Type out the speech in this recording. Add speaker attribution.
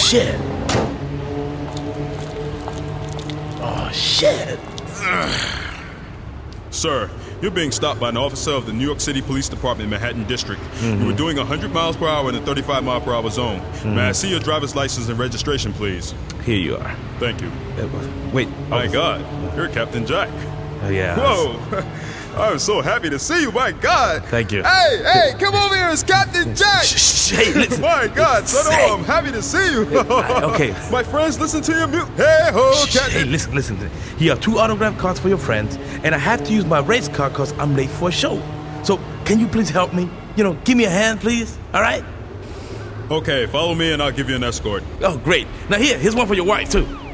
Speaker 1: shit. Oh, shit.
Speaker 2: Sir, you're being stopped by an officer of the New York City Police Department, Manhattan District. You were doing 100 miles per hour in a 35 mile per hour zone. May I see your driver's license and registration, please?
Speaker 1: Here you are.
Speaker 2: Thank you.
Speaker 1: Wait.
Speaker 2: My God, you're Captain Jack.
Speaker 1: Yeah.
Speaker 2: Whoa. I'm so happy to see you, my God.
Speaker 1: Thank you.
Speaker 2: Hey, come over here, it's Captain Jack.
Speaker 1: Hey, listen.
Speaker 2: My God, son, I'm happy to see you.
Speaker 1: Okay.
Speaker 2: My friends, listen to your music. Hey, ho, Captain.
Speaker 1: Hey, listen. Here are 2 autograph cards for your friends, and I have to use my race car because I'm late for a show. So, can you please help me? Give me a hand, please, all right?
Speaker 2: Okay, follow me and I'll give you an escort.
Speaker 1: Oh, great. Now here's one for your wife, too.